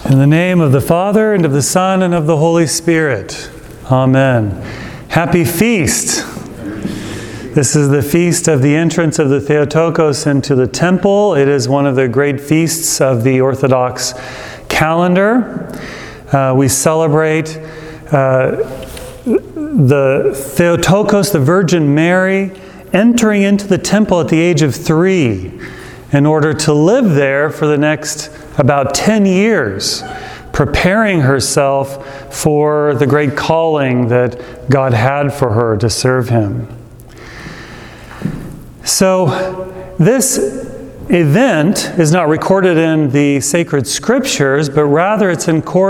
In the name of the Father, and of the Son, and of the Holy Spirit. Amen. Happy feast. This is the feast of the entrance of the Theotokos into the temple. It is one of the great feasts of the Orthodox calendar. We celebrate the Theotokos, the Virgin Mary, entering into the temple at the age of 3 in order to live there for the next about 10 years, preparing herself for the great calling that God had for her to serve Him. So this event is not recorded in the sacred scriptures, but rather it's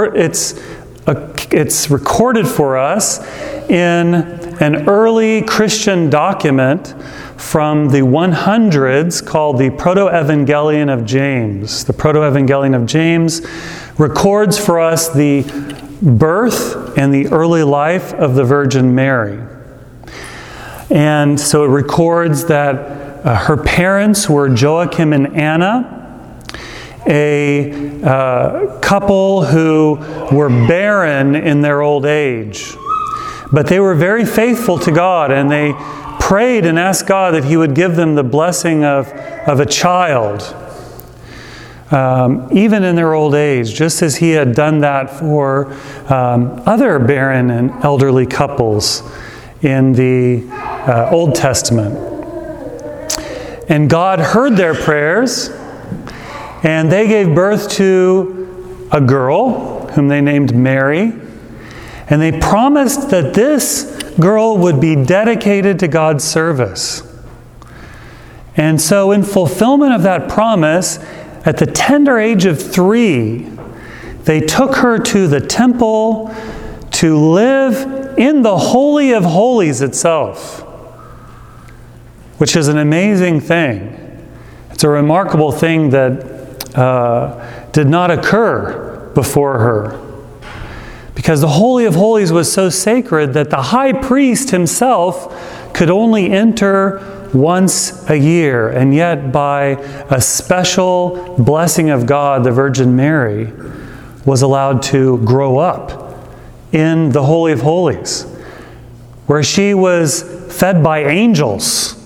recorded for us in an early Christian document from the 100s called the Proto-Evangelion of James. The Proto-Evangelion of James records for us the birth and the early life of the Virgin Mary. And so it records that her parents were Joachim and Anna, a couple who were barren in their old age. But they were very faithful to God, and they prayed and asked God that He would give them the blessing of a child, even in their old age, just as He had done that for other barren and elderly couples in the Old Testament. And God heard their prayers, and they gave birth to a girl whom they named Mary, and they promised that this girl would be dedicated to God's service. And so in fulfillment of that promise, at the tender age of 3, they took her to the temple to live in the Holy of Holies itself, which is an amazing thing. It's a remarkable thing that did not occur before her. Because the Holy of Holies was so sacred that the high priest himself could only enter once a year. And yet by a special blessing of God, the Virgin Mary was allowed to grow up in the Holy of Holies, where she was fed by angels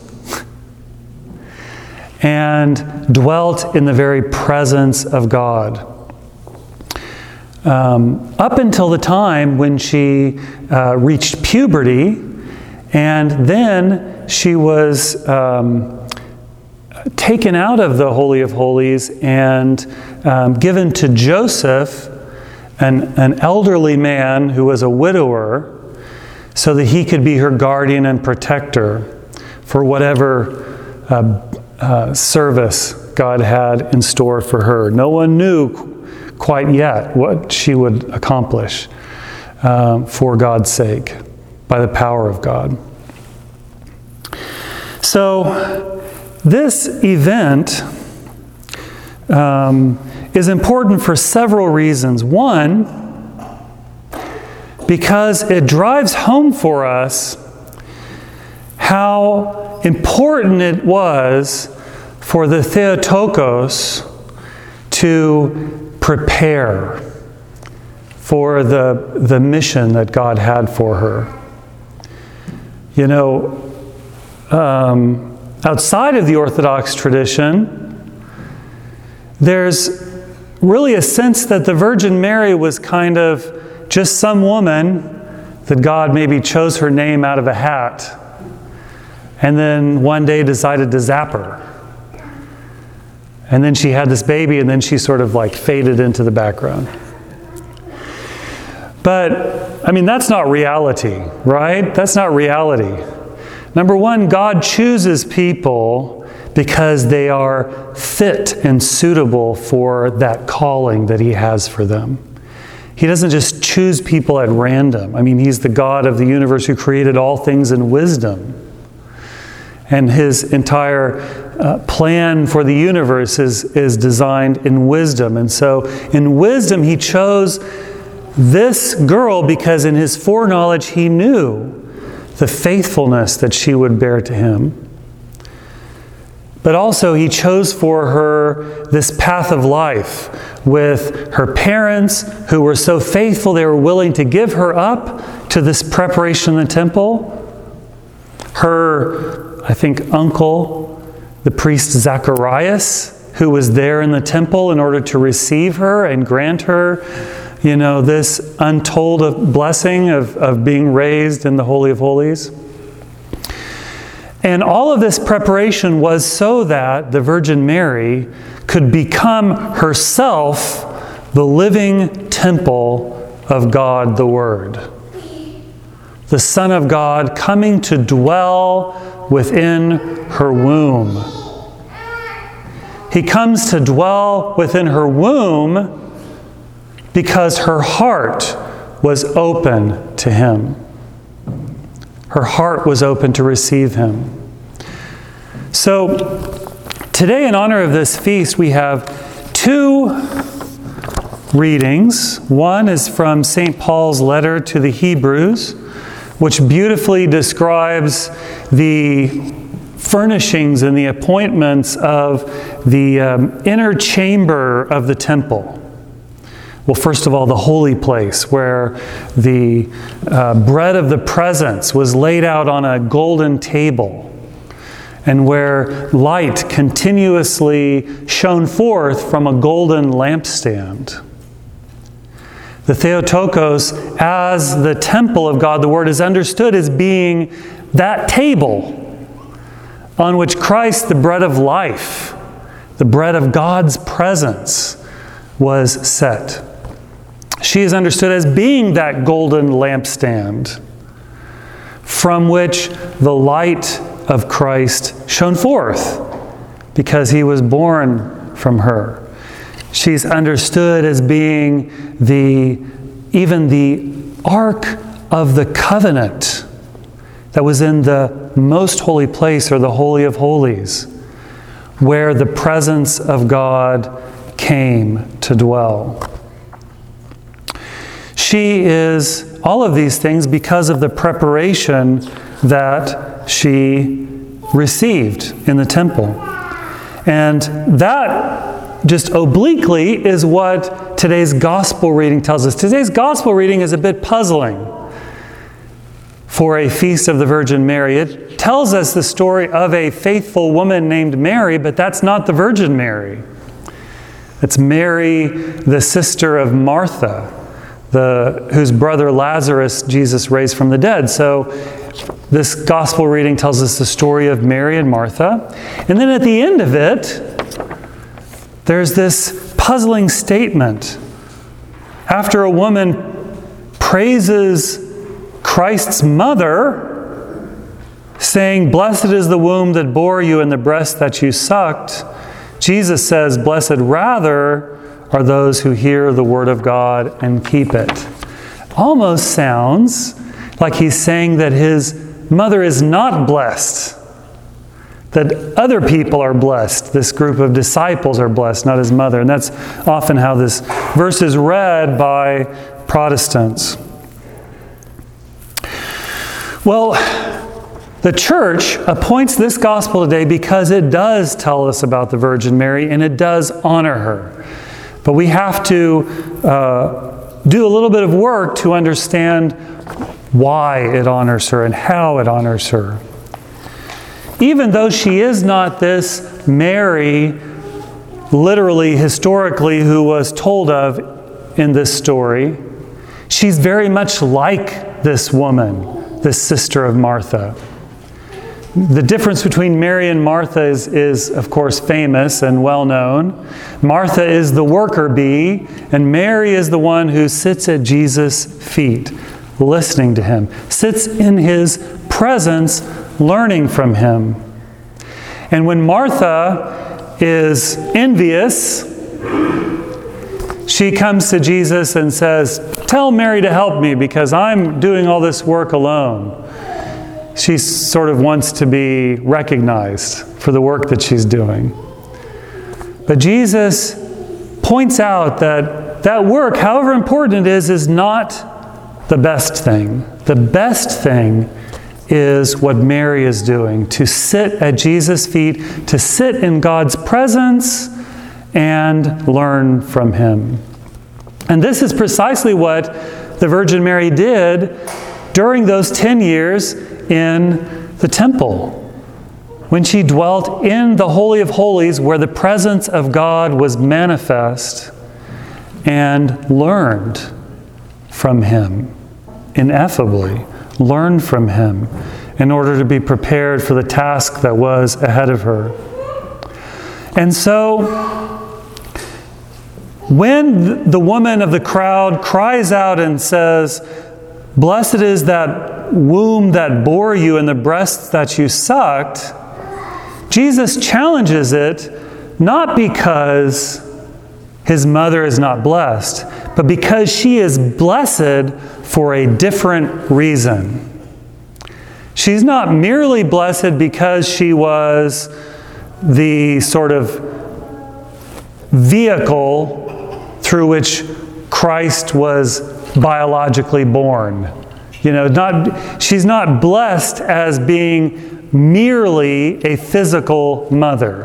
and dwelt in the very presence of God. Up until the time when she reached puberty, and then she was taken out of the Holy of Holies and given to Joseph, an elderly man who was a widower, so that he could be her guardian and protector for whatever service God had in store for her. No one knew quite yet what she would accomplish for God's sake, by the power of God. So this event is important for several reasons. One, because it drives home for us how important it was for the Theotokos to prepare for the mission that God had for her. You know, outside of the Orthodox tradition, there's really a sense that the Virgin Mary was kind of just some woman that God maybe chose her name out of a hat and then one day decided to zap her. And then she had this baby, and then she sort of like faded into the background. But, I mean, that's not reality, right? That's not reality. Number one, God chooses people because they are fit and suitable for that calling that He has for them. He doesn't just choose people at random. I mean, He's the God of the universe who created all things in wisdom. And His entire plan for the universe is designed in wisdom. And so in wisdom, He chose this girl because in His foreknowledge, He knew the faithfulness that she would bear to Him. But also He chose for her this path of life with her parents who were so faithful they were willing to give her up to this preparation in the temple. Her, I think, uncle, the priest Zacharias, who was there in the temple in order to receive her and grant her, this untold blessing of being raised in the Holy of Holies. And all of this preparation was so that the Virgin Mary could become herself the living temple of God the Word. The Son of God coming to dwell within her womb. He comes to dwell within her womb because her heart was open to Him. Her heart was open to receive Him. So, today in honor of this feast, we have two readings. One is from St. Paul's letter to the Hebrews, which beautifully describes the furnishings and the appointments of the inner chamber of the temple. Well, first of all, the holy place, where the bread of the presence was laid out on a golden table, and where light continuously shone forth from a golden lampstand. The Theotokos, as the temple of God, the Word, is understood as being that table on which Christ, the bread of life, the bread of God's presence, was set. She is understood as being that golden lampstand from which the light of Christ shone forth because He was born from her. She's understood as being even the Ark of the Covenant that was in the most holy place, or the Holy of Holies, where the presence of God came to dwell. She is all of these things because of the preparation that she received in the temple. And that, just obliquely, is what today's gospel reading tells us. Today's gospel reading is a bit puzzling for a feast of the Virgin Mary. It tells us the story of a faithful woman named Mary, but that's not the Virgin Mary. It's Mary, the sister of Martha, whose brother Lazarus Jesus raised from the dead. So this gospel reading tells us the story of Mary and Martha. And then at the end of it, there's this puzzling statement. After a woman praises Christ's mother, saying, "Blessed is the womb that bore you and the breast that you sucked," Jesus says, "Blessed rather are those who hear the word of God and keep it." Almost sounds like He's saying that His mother is not blessed, that other people are blessed. This group of disciples are blessed, not His mother. And that's often how this verse is read by Protestants. Well, the Church appoints this gospel today because it does tell us about the Virgin Mary and it does honor her. But we have to do a little bit of work to understand why it honors her and how it honors her. Even though she is not this Mary, literally, historically, who was told of in this story, she's very much like this woman, this sister of Martha. The difference between Mary and Martha is, of course, famous and well known. Martha is the worker bee, and Mary is the one who sits at Jesus' feet, listening to Him, sits in His presence, learning from Him. And when Martha is envious, she comes to Jesus and says, "Tell Mary to help me because I'm doing all this work alone." She sort of wants to be recognized for the work that she's doing. But Jesus points out that that work, however important it is not the best thing. The best thing is what Mary is doing, to sit at Jesus' feet, to sit in God's presence and learn from him. And this is precisely what the Virgin Mary did during those 10 years in the temple, when she dwelt in the Holy of Holies, where the presence of God was manifest, and learned from him, ineffably learned from him, in order to be prepared for the task that was ahead of her. And so, when the woman of the crowd cries out and says, "Blessed is that womb that bore you and the breasts that you sucked," Jesus challenges it not because his mother is not blessed, but because she is blessed for a different reason. She's not merely blessed because she was the sort of vehicle through which Christ was biologically born. She's not blessed as being merely a physical mother.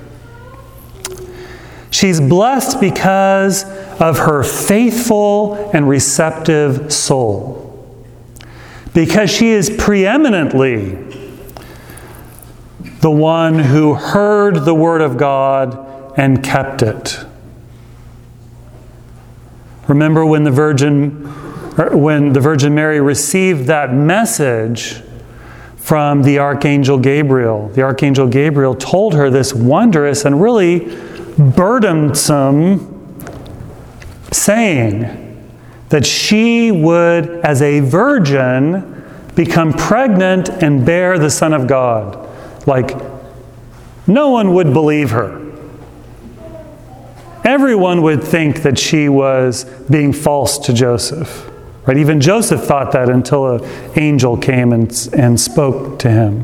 She's blessed because of her faithful and receptive soul. Because she is preeminently the one who heard the Word of God and kept it. Remember when the Virgin Mary received that message from the Archangel Gabriel. The Archangel Gabriel told her this wondrous and really burdensome saying that she would, as a virgin, become pregnant and bear the Son of God. Like, no one would believe her. Everyone would think that she was being false to Joseph. Right? Even Joseph thought that until an angel came and spoke to him.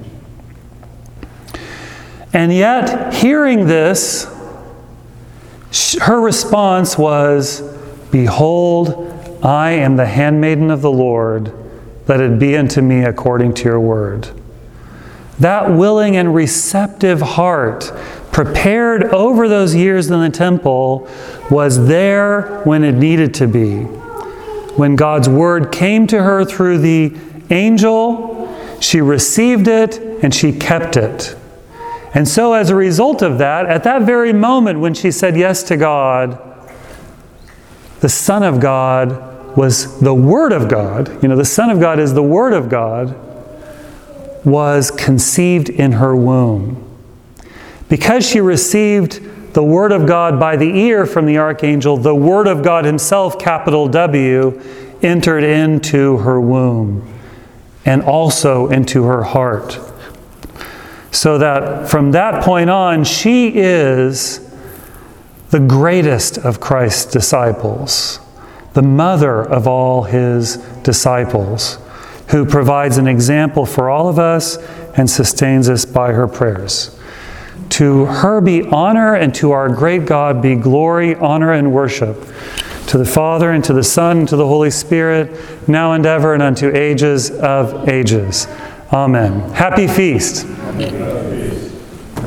And yet, hearing this, her response was, "Behold, I am the handmaiden of the Lord. Let it be unto me according to your word." That willing and receptive heart, prepared over those years in the temple, was there when it needed to be. When God's word came to her through the angel, she received it and she kept it. And so as a result of that, at that very moment when she said yes to God, the Son of God was the Word of God. The Son of God is the Word of God, was conceived in her womb. Because she received the Word of God by the ear from the archangel, the Word of God himself, capital W, entered into her womb and also into her heart. So that from that point on, she is the greatest of Christ's disciples, the mother of all his disciples, who provides an example for all of us and sustains us by her prayers. To her be honor, and to our great God be glory, honor, and worship. To the Father, and to the Son, and to the Holy Spirit, now and ever, and unto ages of ages. Amen. Happy feast. Happy feast.